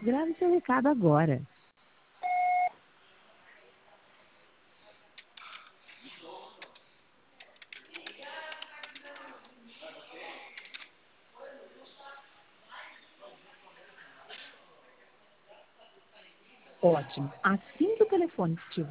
Grave seu recado agora. Ótimo. Assim que o telefone estiver